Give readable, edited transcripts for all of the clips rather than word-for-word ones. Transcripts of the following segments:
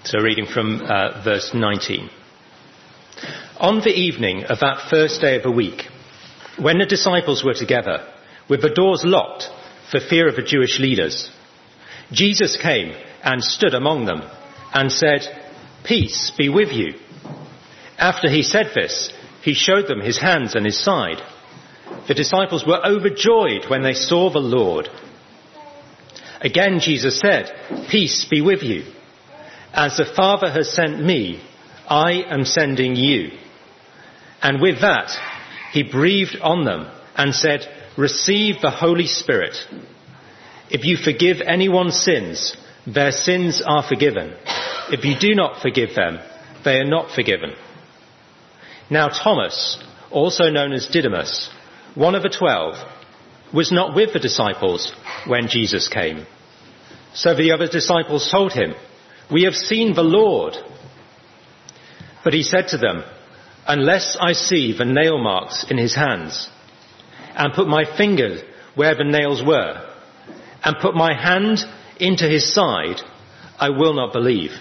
So reading from verse 19. On the evening of that first day of the week, when the disciples were together, with the doors locked for fear of the Jewish leaders, Jesus came and stood among them and said, "Peace be with you." After he said this, he showed them his hands and his side. The disciples were overjoyed when they saw the Lord. Again Jesus said, "Peace be with you. As the Father has sent me, I am sending you." And with that, he breathed on them and said, "Receive the Holy Spirit. If you forgive anyone's sins, their sins are forgiven. If you do not forgive them, they are not forgiven." Now Thomas, also known as Didymus, one of the 12, was not with the disciples when Jesus came. So the other disciples told him, "We have seen the Lord." But he said to them, "Unless I see the nail marks in his hands, and put my finger where the nails were, and put my hand into his side, I will not believe."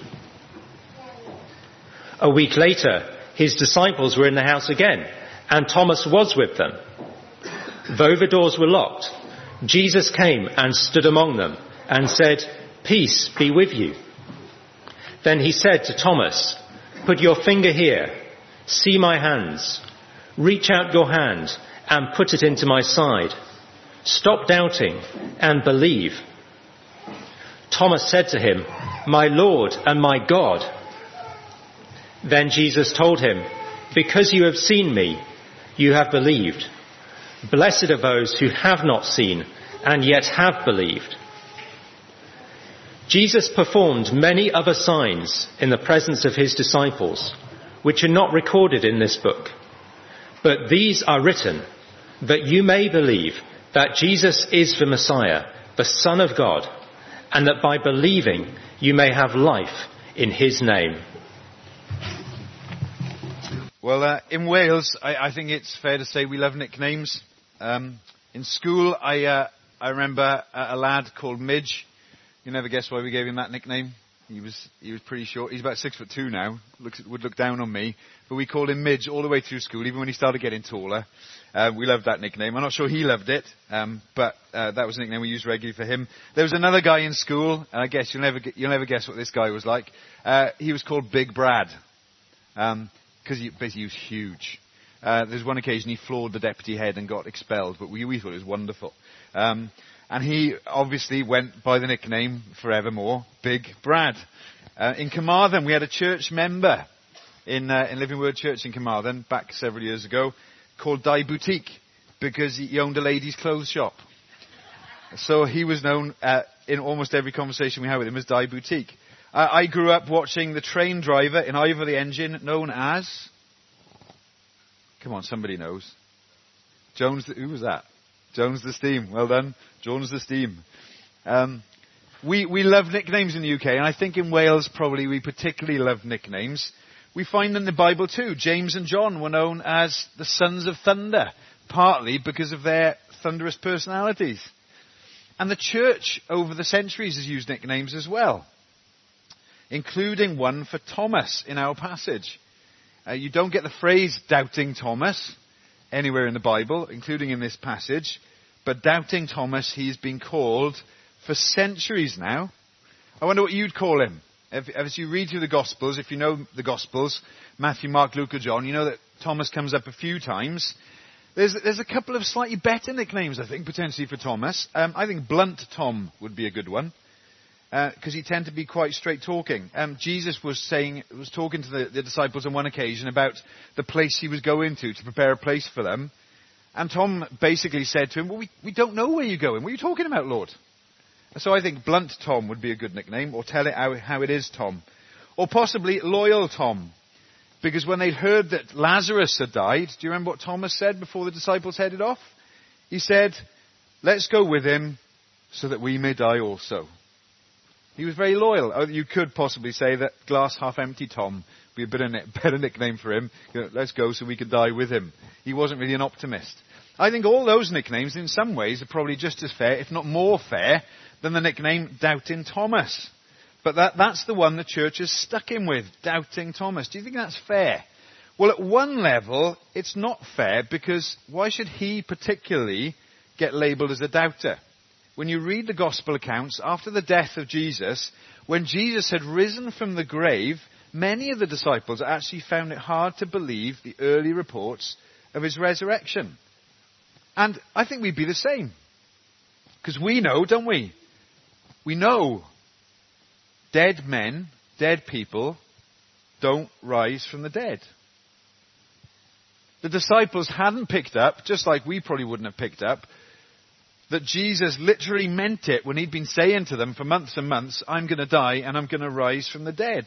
A week later, his disciples were in the house again, and Thomas was with them. Though the doors were locked, Jesus came and stood among them and said, "Peace be with you." Then he said to Thomas, "Put your finger here, see my hands. Reach out your hand and put it into my side. Stop doubting and believe." Thomas said to him, "My Lord and my God." Then Jesus told him, "Because you have seen me, you have believed. Blessed are those who have not seen and yet have believed." Jesus performed many other signs in the presence of his disciples, which are not recorded in this book. But these are written that you may believe that Jesus is the Messiah, the Son of God, and that by believing you may have life in his name. Well, in Wales, I think it's fair to say we love nicknames. In school, I remember a lad called Midge. You never guess why we gave him that nickname. He was pretty short. He's about 6'2" now. Would look down on me, but we called him Midge all the way through school, even when he started getting taller. We loved that nickname. I'm not sure he loved it, but that was a nickname we used regularly for him. There was another guy in school, and I guess you'll never guess what this guy was like. He was called Big Brad, because he was huge. There's one occasion he floored the deputy head and got expelled, but we thought it was wonderful. And he obviously went by the nickname forevermore, Big Brad. In Carmarthen, we had a church member in Living Word Church in Carmarthen back several years ago called Die Boutique because he owned a ladies' clothes shop. So he was known in almost every conversation we had with him as Die Boutique. I grew up watching the train driver in Ivor the Engine known as... Come on, somebody knows. Jones, who was that? Jones the Steam. Well done. Jones the Steam. We love nicknames in the UK, and I think in Wales probably we particularly love nicknames. We find them in the Bible too. James and John were known as the sons of thunder, partly because of their thunderous personalities. And the church over the centuries has used nicknames as well, including one for Thomas in our passage. You don't get the phrase doubting Thomas anywhere in the Bible, including in this passage. But doubting Thomas, he's been called for centuries now. I wonder what you'd call him. As you read through the Gospels, if you know the Gospels, Matthew, Mark, Luke or John, you know that Thomas comes up a few times. There's a couple of slightly better nicknames, I think, potentially for Thomas. I think Blunt Tom would be a good one, because he tended to be quite straight talking. Jesus was talking to the disciples on one occasion about the place he was going to prepare a place for them. And Tom basically said to him, "Well, we don't know where you're going. What are you talking about, Lord?" So I think Blunt Tom would be a good nickname, or Tell It How It Is Tom. Or possibly Loyal Tom. Because when they'd heard that Lazarus had died, do you remember what Thomas said before the disciples headed off? He said, "Let's go with him so that we may die also." He was very loyal. You could possibly say that Glass Half Empty Tom would be a better nickname for him. Let's go so we could die with him. He wasn't really an optimist. I think all those nicknames in some ways are probably just as fair, if not more fair, than the nickname Doubting Thomas. But that's the one the church is stuck in with, doubting Thomas. Do you think that's fair? Well, at one level, it's not fair, because why should he particularly get labelled as a doubter? When you read the gospel accounts, after the death of Jesus, when Jesus had risen from the grave, many of the disciples actually found it hard to believe the early reports of his resurrection. And I think we'd be the same. Because we know, don't we? We know dead men, dead people, don't rise from the dead. The disciples hadn't picked up, just like we probably wouldn't have picked up, that Jesus literally meant it when he'd been saying to them for months and months, I'm going to die and I'm going to rise from the dead.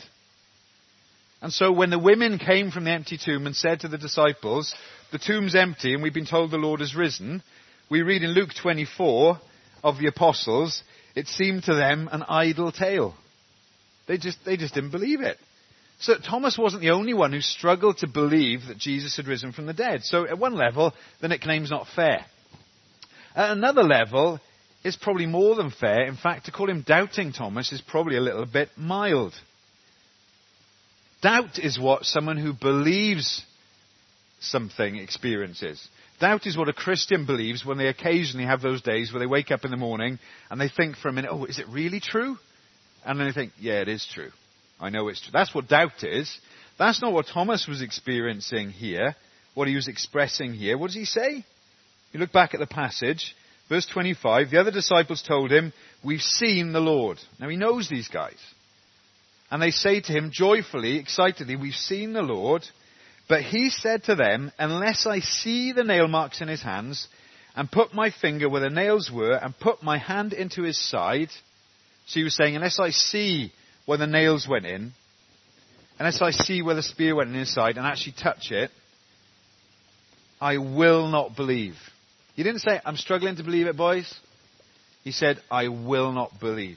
And so when the women came from the empty tomb and said to the disciples, the tomb's empty and we've been told the Lord has risen, we read in Luke 24 of the apostles, it seemed to them an idle tale. They just didn't believe it. So Thomas wasn't the only one who struggled to believe that Jesus had risen from the dead. So at one level, the nickname's not fair. At another level, it's probably more than fair. In fact, to call him Doubting Thomas is probably a little bit mild. Doubt is what someone who believes something experiences. Doubt is what a Christian believes when they occasionally have those days where they wake up in the morning and they think for a minute, oh, is it really true? And then they think, yeah, it is true. I know it's true. That's what doubt is. That's not what Thomas was experiencing here, what he was expressing here. What does he say? You look back at the passage, verse 25, the other disciples told him, we've seen the Lord. Now he knows these guys. And they say to him joyfully, excitedly, we've seen the Lord. But he said to them, unless I see the nail marks in his hands, and put my finger where the nails were, and put my hand into his side. So he was saying, unless I see where the nails went in, unless I see where the spear went in his side and actually touch it, I will not believe. He didn't say, I'm struggling to believe it, boys. He said, I will not believe.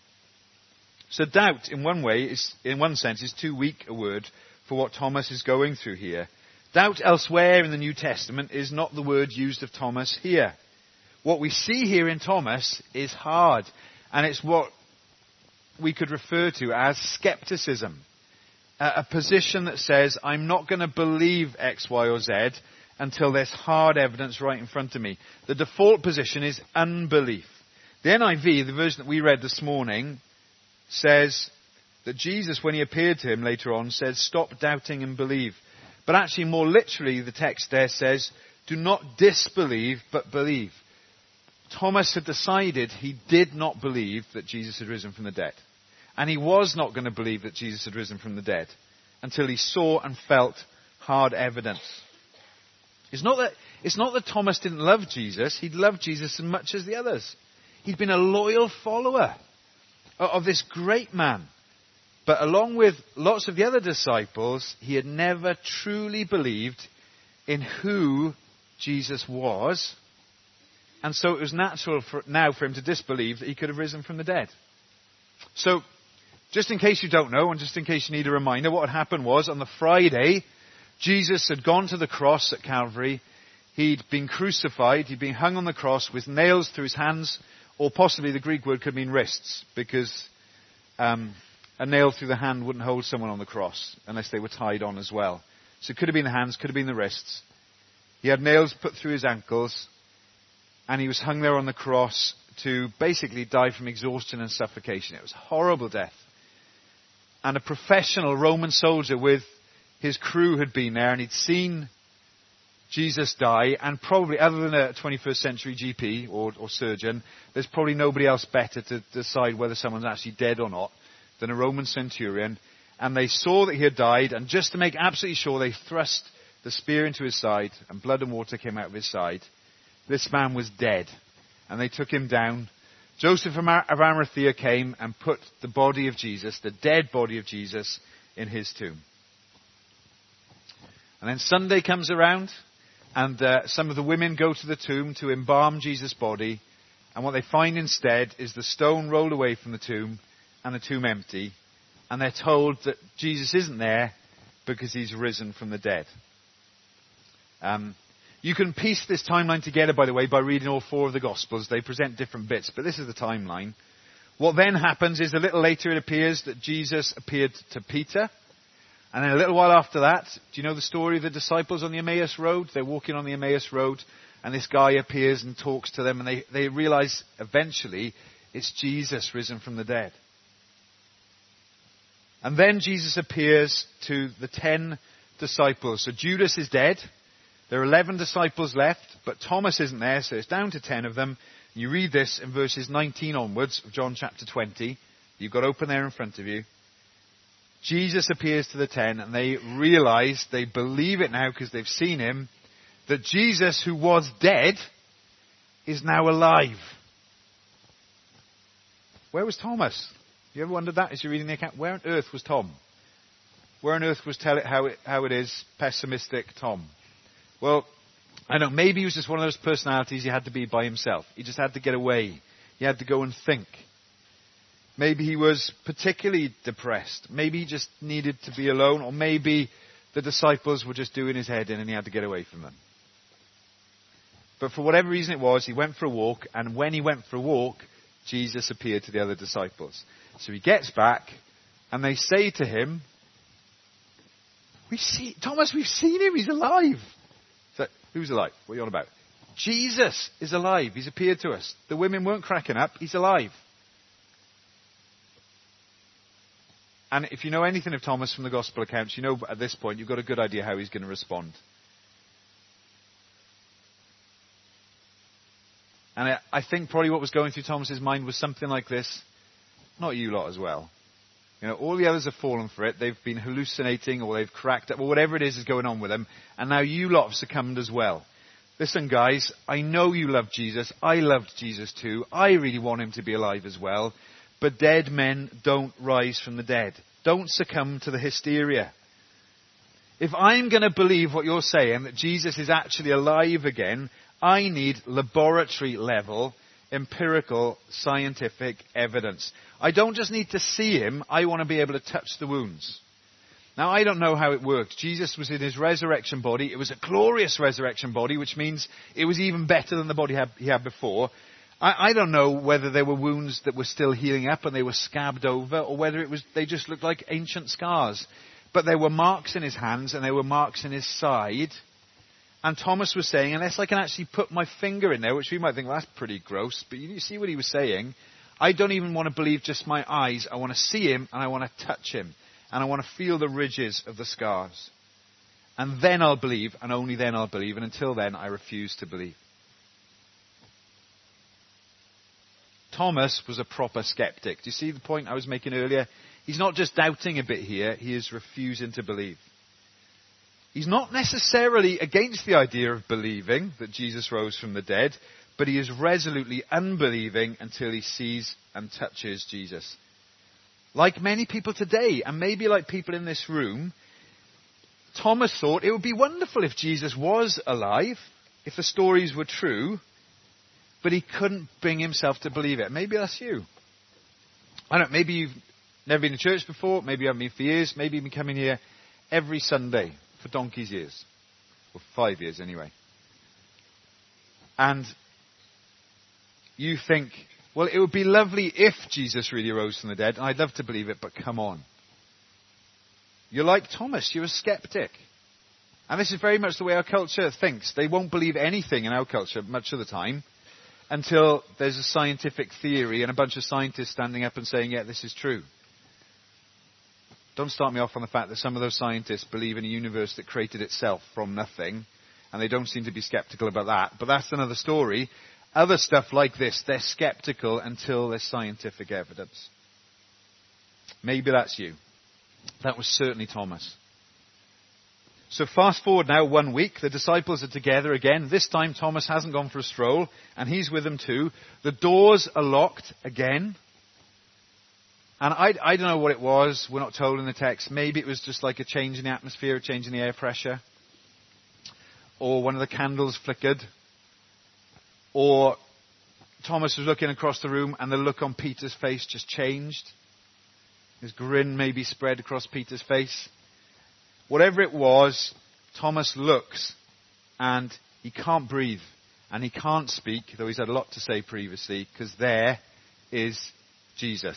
So doubt, in one sense, is too weak a word for what Thomas is going through here. Doubt elsewhere in the New Testament is not the word used of Thomas here. What we see here in Thomas is hard, and it's what we could refer to as skepticism. A position that says, I'm not going to believe X, Y, or Z until there's hard evidence right in front of me. The default position is unbelief. The NIV, the version that we read this morning, says that Jesus, when he appeared to him later on, says, stop doubting and believe. But actually, more literally, the text there says, do not disbelieve, but believe. Thomas had decided he did not believe that Jesus had risen from the dead. And he was not going to believe that Jesus had risen from the dead until he saw and felt hard evidence. It's not that Thomas didn't love Jesus. He'd loved Jesus as much as the others. He'd been a loyal follower of this great man. But along with lots of the other disciples, he had never truly believed in who Jesus was. And so it was natural for him to disbelieve that he could have risen from the dead. So, just in case you don't know, and just in case you need a reminder, what had happened was, on the Friday, Jesus had gone to the cross at Calvary. He'd been crucified. He'd been hung on the cross with nails through his hands, or possibly the Greek word could mean wrists, because a nail through the hand wouldn't hold someone on the cross unless they were tied on as well. So it could have been the hands, could have been the wrists. He had nails put through his ankles, and he was hung there on the cross to basically die from exhaustion and suffocation. It was a horrible death. And a professional Roman soldier with his crew had been there, and he'd seen Jesus die, and probably, other than a 21st century GP or surgeon, there's probably nobody else better to decide whether someone's actually dead or not than a Roman centurion. And they saw that he had died, and just to make absolutely sure, they thrust the spear into his side, and blood and water came out of his side. This man was dead, and they took him down. Joseph of Arimathea came and put the body of Jesus, the dead body of Jesus, in his tomb. And then Sunday comes around, and some of the women go to the tomb to embalm Jesus' body, and what they find instead is the stone rolled away from the tomb, and the tomb empty, and they're told that Jesus isn't there because he's risen from the dead. You can piece this timeline together, by the way, by reading all four of the Gospels. They present different bits, but this is the timeline. What then happens is a little later it appears that Jesus appeared to Peter. And then a little while after that, do you know the story of the disciples on the Emmaus Road? They're walking on the Emmaus Road and this guy appears and talks to them and they realize eventually it's Jesus risen from the dead. And then Jesus appears to the 10 disciples. So Judas is dead. There are 11 disciples left, but Thomas isn't there, so it's down to 10 of them. You read this in verses 19 onwards of John chapter 20. You've got open there in front of you. Jesus appears to the 10 and they realize, they believe it now because they've seen him, that Jesus who was dead is now alive. Where was Thomas? You ever wondered that as you're reading the account? Where on earth was Tom? Where on earth was tell it how it is pessimistic Tom? Well, I don't know, maybe he was just one of those personalities he had to be by himself. He just had to get away. He had to go and think. Maybe he was particularly depressed. Maybe he just needed to be alone. Or maybe the disciples were just doing his head in and he had to get away from them. But for whatever reason it was, he went for a walk. And when he went for a walk, Jesus appeared to the other disciples. So he gets back and they say to him, Thomas, we've seen him. He's alive. So, who's alive? What are you on about? Jesus is alive. He's appeared to us. The women weren't cracking up. He's alive. And if you know anything of Thomas from the gospel accounts, you know at this point you've got a good idea how he's going to respond. And I think probably what was going through Thomas's mind was something like this. Not you lot as well. You know, all the others have fallen for it. They've been hallucinating or they've cracked up or whatever it is going on with them. And now you lot have succumbed as well. Listen, guys, I know you love Jesus. I loved Jesus too. I really want him to be alive as well. But dead men don't rise from the dead. Don't succumb to the hysteria. If I'm going to believe what you're saying, that Jesus is actually alive again, I need laboratory level, empirical, scientific evidence. I don't just need to see him, I want to be able to touch the wounds. Now, I don't know how it worked. Jesus was in his resurrection body. It was a glorious resurrection body, which means it was even better than the body he had before. I don't know whether there were wounds that were still healing up and they were scabbed over, or whether they just looked like ancient scars. But there were marks in his hands and there were marks in his side. And Thomas was saying, unless I can actually put my finger in there, which we might think, well, that's pretty gross, but you see what he was saying? I don't even want to believe just my eyes. I want to see him and I want to touch him. And I want to feel the ridges of the scars. And then I'll believe, and only then I'll believe. And until then, I refuse to believe. Thomas was a proper skeptic. Do you see the point I was making earlier? He's not just doubting a bit here, he is refusing to believe. He's not necessarily against the idea of believing that Jesus rose from the dead, but he is resolutely unbelieving until he sees and touches Jesus. Like many people today, and maybe like people in this room, Thomas thought it would be wonderful if Jesus was alive, if the stories were true, but he couldn't bring himself to believe it. Maybe that's you. I don't know, maybe you've never been to church before, maybe you haven't been for years, maybe you've been coming here every Sunday for donkey's years. Or 5 years anyway. And you think, well, it would be lovely if Jesus really rose from the dead, and I'd love to believe it, but come on. You're like Thomas, you're a skeptic. And this is very much the way our culture thinks. They won't believe anything in our culture much of the time until there's a scientific theory and a bunch of scientists standing up and saying, yeah, this is true. Don't start me off on the fact that some of those scientists believe in a universe that created itself from nothing, and they don't seem to be skeptical about that. But that's another story. Other stuff like this, they're skeptical until there's scientific evidence. Maybe that's you. That was certainly Thomas. So fast forward now 1 week, the disciples are together again. This time Thomas hasn't gone for a stroll, and he's with them too. The doors are locked again. And I don't know what it was, we're not told in the text. Maybe it was just like a change in the atmosphere, a change in the air pressure. Or one of the candles flickered. Or Thomas was looking across the room and the look on Peter's face just changed. His grin maybe spread across Peter's face. Whatever it was, Thomas looks and he can't breathe and he can't speak, though he's had a lot to say previously, because there is Jesus.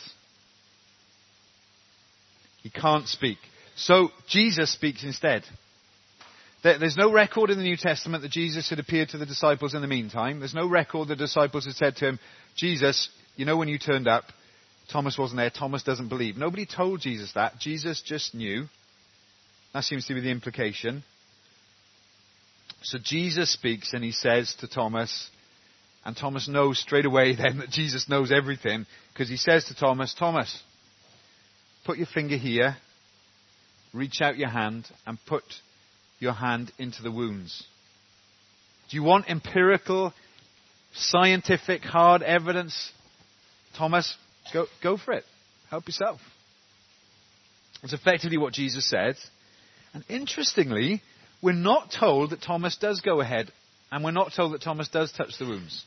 He can't speak. So Jesus speaks instead. There's no record in the New Testament that Jesus had appeared to the disciples in the meantime. There's no record the disciples had said to him, Jesus, you know when you turned up, Thomas wasn't there, Thomas doesn't believe. Nobody told Jesus that. Jesus just knew. That seems to be the implication. So Jesus speaks and he says to Thomas, and Thomas knows straight away then that Jesus knows everything, because he says to Thomas, Thomas, put your finger here, reach out your hand and put your hand into the wounds. Do you want empirical, scientific, hard evidence? Thomas, go for it. Help yourself. It's effectively what Jesus said. And interestingly, we're not told that Thomas does go ahead, and we're not told that Thomas does touch the wounds.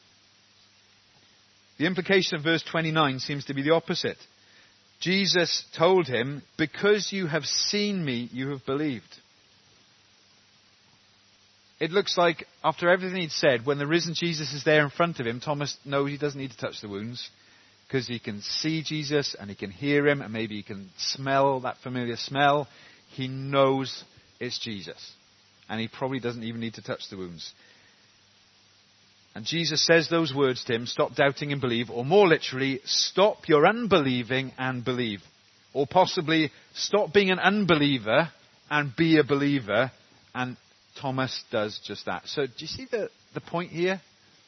The implication of verse 29 seems to be the opposite. Jesus told him, because you have seen me, you have believed. It looks like after everything he'd said, when the risen Jesus is there in front of him, Thomas knows he doesn't need to touch the wounds, because he can see Jesus and he can hear him and maybe he can smell that familiar smell. He knows it's Jesus. And he probably doesn't even need to touch the wounds. And Jesus says those words to him, stop doubting and believe, or more literally, stop your unbelieving and believe. Or possibly, stop being an unbeliever and be a believer. And Thomas does just that. So do you see the point here?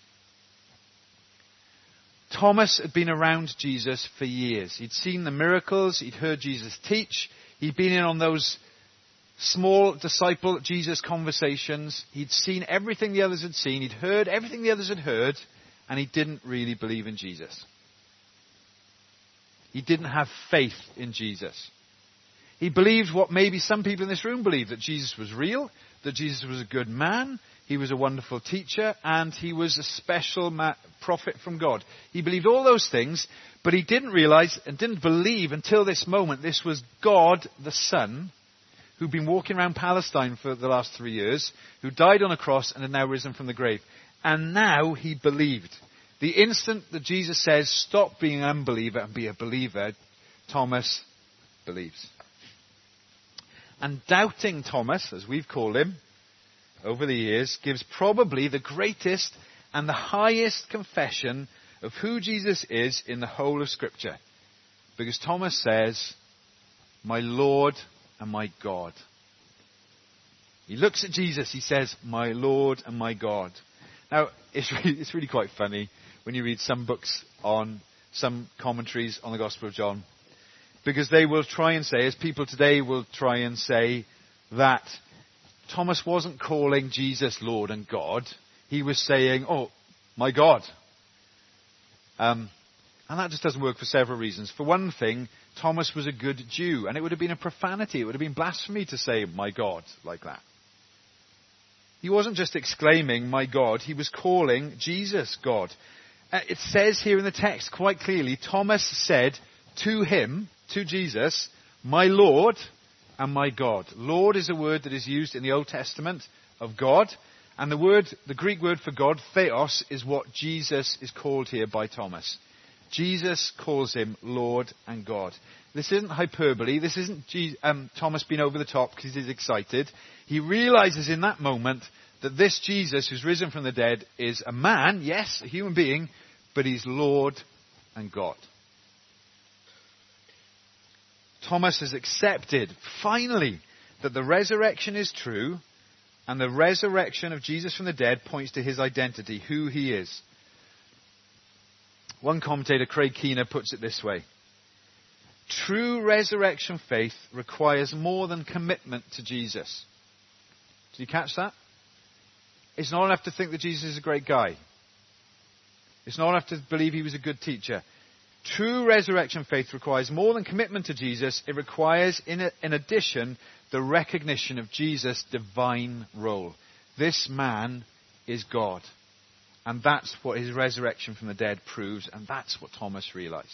Thomas had been around Jesus for years. He'd seen the miracles. He'd heard Jesus teach. He'd been in on those small disciple Jesus conversations. He'd seen everything the others had seen. He'd heard everything the others had heard. And he didn't really believe in Jesus. He didn't have faith in Jesus. He believed what maybe some people in this room believe, that Jesus was real, that Jesus was a good man, he was a wonderful teacher, and he was a special prophet from God. He believed all those things, but he didn't realize and didn't believe until this moment this was God the Son, who'd been walking around Palestine for the last 3 years, who died on a cross and had now risen from the grave. And now he believed. The instant that Jesus says, stop being an unbeliever and be a believer, Thomas believes. And doubting Thomas, as we've called him over the years, gives probably the greatest and the highest confession of who Jesus is in the whole of Scripture. Because Thomas says, my Lord and my God. He looks at Jesus, he says, my Lord and my God. Now, it's really quite funny when you read some books on, some commentaries on the Gospel of John. Because they will try and say, as people today will try and say, that Thomas wasn't calling Jesus Lord and God. He was saying, oh, my God. And that just doesn't work for several reasons. For one thing, Thomas was a good Jew, and it would have been a profanity. It would have been blasphemy to say, my God, like that. He wasn't just exclaiming, my God. He was calling Jesus God. It says here in the text quite clearly, Thomas said to him, to Jesus, my Lord and my God. Lord is a word that is used in the Old Testament of God. And the Greek word for God, theos, is what Jesus is called here by Thomas. Jesus calls him Lord and God. This isn't hyperbole. This isn't Thomas being over the top because he's excited. He realizes in that moment that this Jesus who's risen from the dead is a man, yes, a human being, but he's Lord and God. Thomas has accepted, finally, that the resurrection is true, and the resurrection of Jesus from the dead points to his identity, who he is. One commentator, Craig Keener, puts it this way. True resurrection faith requires more than commitment to Jesus. Did you catch that? It's not enough to think that Jesus is a great guy. It's not enough to believe he was a good teacher. True resurrection faith requires more than commitment to Jesus. It requires, in addition, the recognition of Jesus' divine role. This man is God. And that's what his resurrection from the dead proves, and that's what Thomas realized.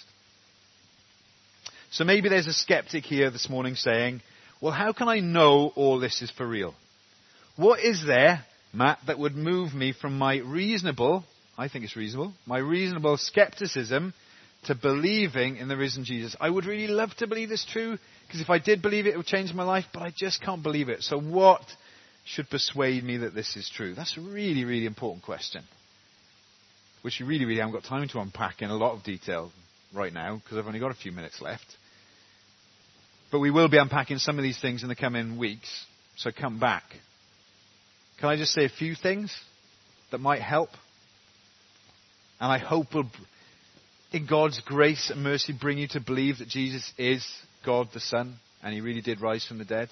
So maybe there's a skeptic here this morning saying, well, how can I know all this is for real? What is there, Matt, that would move me from my reasonable, I think it's reasonable, my reasonable skepticism to believing in the risen Jesus. I would really love to believe this true, because if I did believe it, it would change my life, but I just can't believe it. So what should persuade me that this is true? That's a really, really important question, which you really, really haven't got time to unpack in a lot of detail right now, because I've only got a few minutes left. But we will be unpacking some of these things in the coming weeks, so come back. Can I just say a few things that might help? And I hope will, in God's grace and mercy, bring you to believe that Jesus is God the Son, and He really did rise from the dead.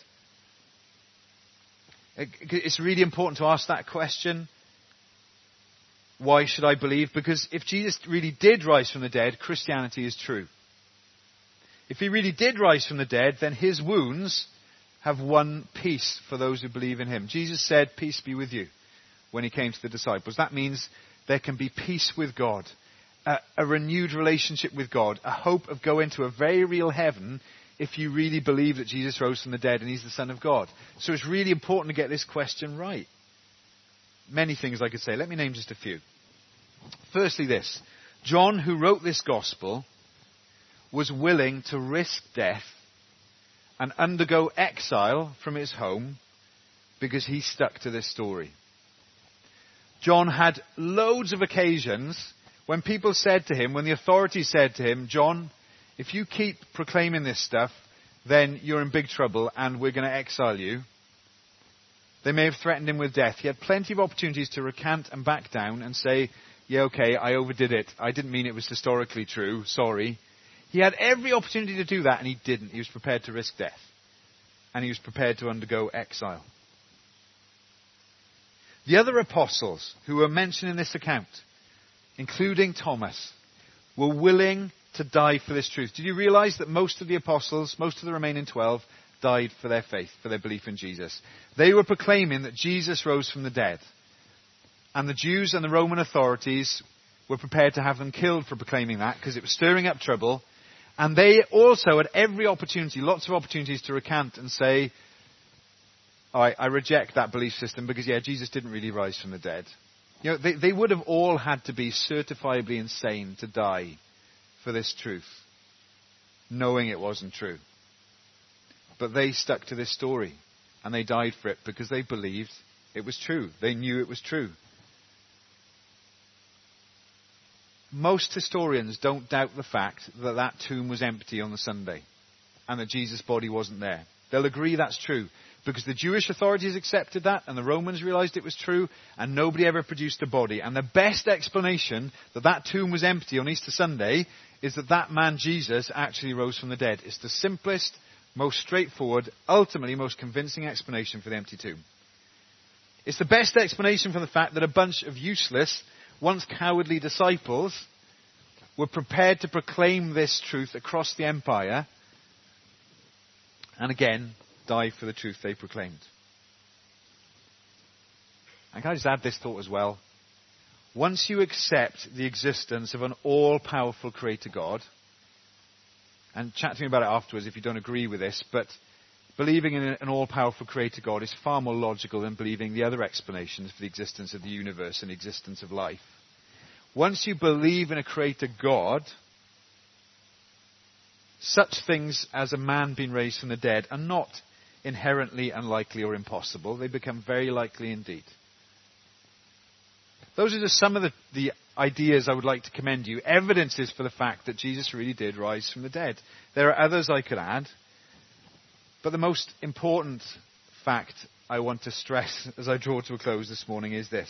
It's really important to ask that question. Why should I believe? Because if Jesus really did rise from the dead, Christianity is true. If He really did rise from the dead, then His wounds have won peace for those who believe in Him. Jesus said, "Peace be with you," when He came to the disciples. That means there can be peace with God, a renewed relationship with God, a hope of going to a very real heaven if you really believe that Jesus rose from the dead and He's the Son of God. So it's really important to get this question right. Many things I could say. Let me name just a few. Firstly this. John, who wrote this gospel, was willing to risk death and undergo exile from his home because he stuck to this story. John had loads of occasions when people said to him, when the authorities said to him, "John, if you keep proclaiming this stuff, then you're in big trouble and we're going to exile you." They may have threatened him with death. He had plenty of opportunities to recant and back down and say, "Yeah, okay, I overdid it. I didn't mean it was historically true. Sorry." He had every opportunity to do that, and he didn't. He was prepared to risk death. And he was prepared to undergo exile. The other apostles who are mentioned in this account, including Thomas, were willing to die for this truth. Did you realize that most of the apostles, most of the remaining 12, died for their faith, for their belief in Jesus? They were proclaiming that Jesus rose from the dead. And the Jews and the Roman authorities were prepared to have them killed for proclaiming that, because it was stirring up trouble. And they also had every opportunity, lots of opportunities to recant and say, I reject that belief system because, Jesus didn't really rise from the dead. You know, they would have all had to be certifiably insane to die for this truth, knowing it wasn't true. But they stuck to this story, and they died for it because they believed it was true. They knew it was true. Most historians don't doubt the fact that that tomb was empty on the Sunday and that Jesus' body wasn't there. They'll agree that's true because the Jewish authorities accepted that and the Romans realized it was true and nobody ever produced a body. And the best explanation that that tomb was empty on Easter Sunday is that man Jesus actually rose from the dead. It's the simplest, most straightforward, ultimately most convincing explanation for the empty tomb. It's the best explanation for the fact that a bunch of useless, once cowardly disciples were prepared to proclaim this truth across the empire and again die for the truth they proclaimed. And can I just add this thought as well? Once you accept the existence of an all-powerful creator God, and chat to me about it afterwards if you don't agree with this, but believing in an all-powerful creator God is far more logical than believing the other explanations for the existence of the universe and the existence of life. Once you believe in a creator God, such things as a man being raised from the dead are not inherently unlikely or impossible. They become very likely indeed. Those are just some of the ideas I would like to commend you. Evidences for the fact that Jesus really did rise from the dead. There are others I could add. But the most important fact I want to stress as I draw to a close this morning is this.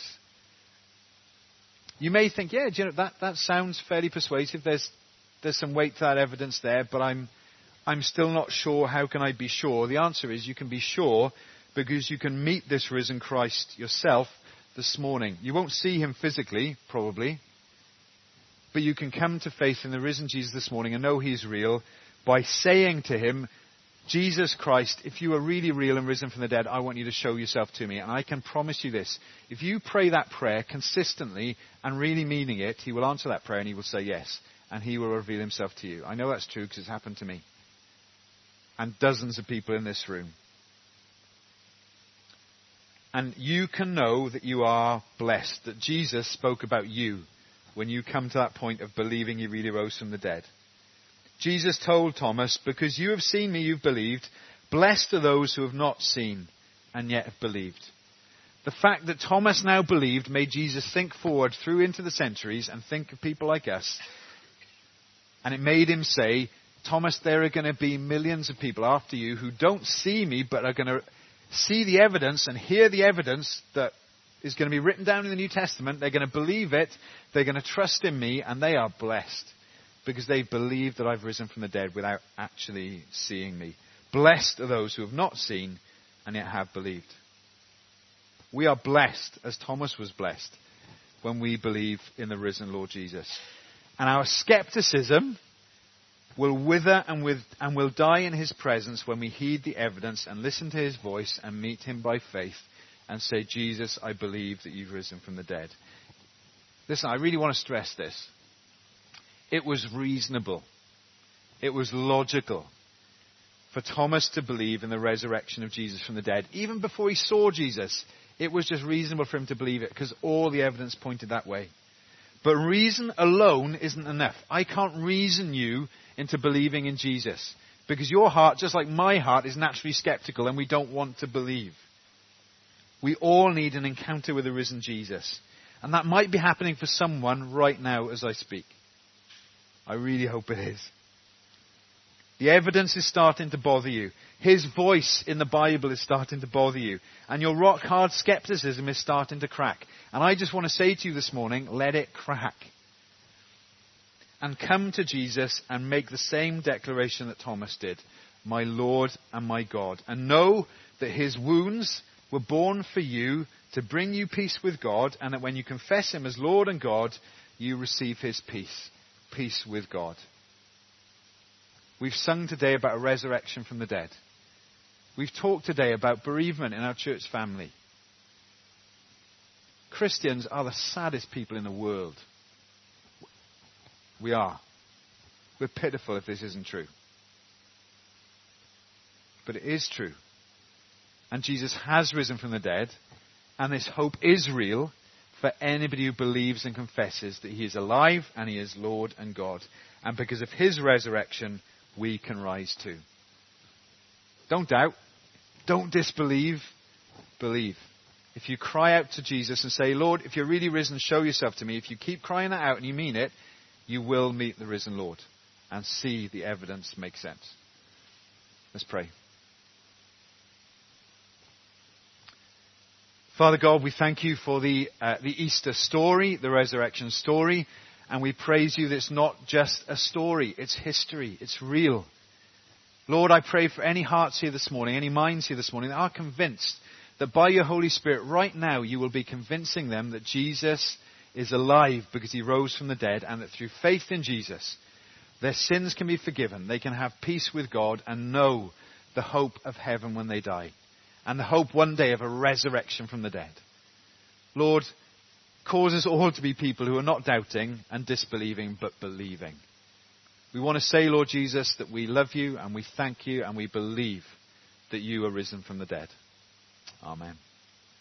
You may think, that sounds fairly persuasive. There's some weight to that evidence there, but I'm still not sure. How can I be sure? The answer is you can be sure because you can meet this risen Christ yourself this morning. You won't see him physically, probably, but you can come to faith in the risen Jesus this morning and know he's real by saying to him, Jesus Christ, if you are really real and risen from the dead, I want you to show yourself to me. And I can promise you this. If you pray that prayer consistently and really meaning it, he will answer that prayer and he will say yes. And he will reveal himself to you. I know that's true because it's happened to me. And dozens of people in this room. And you can know that you are blessed. That Jesus spoke about you when you come to that point of believing he really rose from the dead. Jesus told Thomas, because you have seen me, you've believed. Blessed are those who have not seen and yet have believed. The fact that Thomas now believed made Jesus think forward through into the centuries and think of people like us. And it made him say, Thomas, there are going to be millions of people after you who don't see me, but are going to see the evidence and hear the evidence that is going to be written down in the New Testament. They're going to believe it. They're going to trust in me, and they are blessed because they believe that I've risen from the dead without actually seeing me. Blessed are those who have not seen and yet have believed. We are blessed as Thomas was blessed when we believe in the risen Lord Jesus. And our skepticism will wither and will die in his presence when we heed the evidence and listen to his voice and meet him by faith and say, Jesus, I believe that you've risen from the dead. Listen, I really want to stress this. It was reasonable. It was logical for Thomas to believe in the resurrection of Jesus from the dead. Even before he saw Jesus, it was just reasonable for him to believe it because all the evidence pointed that way. But reason alone isn't enough. I can't reason you into believing in Jesus because your heart, just like my heart, is naturally skeptical and we don't want to believe. We all need an encounter with the risen Jesus. And that might be happening for someone right now as I speak. I really hope it is. The evidence is starting to bother you. His voice in the Bible is starting to bother you. And your rock-hard skepticism is starting to crack. And I just want to say to you this morning, let it crack. And come to Jesus and make the same declaration that Thomas did. My Lord and my God. And know that his wounds were born for you to bring you peace with God. And that when you confess him as Lord and God, you receive his peace. Peace with God. We've sung today about a resurrection from the dead. We've talked today about bereavement in our church family. Christians are the saddest people in the world. We are. We're pitiful if this isn't true. But it is true. And Jesus has risen from the dead. And this hope is real for anybody who believes and confesses that he is alive and he is Lord and God. And because of his resurrection, we can rise too. Don't doubt. Don't disbelieve. Believe. If you cry out to Jesus and say, Lord, if you're really risen, show yourself to me. If you keep crying that out and you mean it, you will meet the risen Lord and see the evidence make sense. Let's pray. Father God, we thank you for the Easter story, the resurrection story, and we praise you that it's not just a story, it's history, it's real. Lord, I pray for any hearts here this morning, any minds here this morning that are convinced that by your Holy Spirit right now you will be convincing them that Jesus is alive because he rose from the dead and that through faith in Jesus their sins can be forgiven, they can have peace with God and know the hope of heaven when they die. And the hope one day of a resurrection from the dead. Lord, cause us all to be people who are not doubting and disbelieving, but believing. We want to say, Lord Jesus, that we love you and we thank you and we believe that you are risen from the dead. Amen.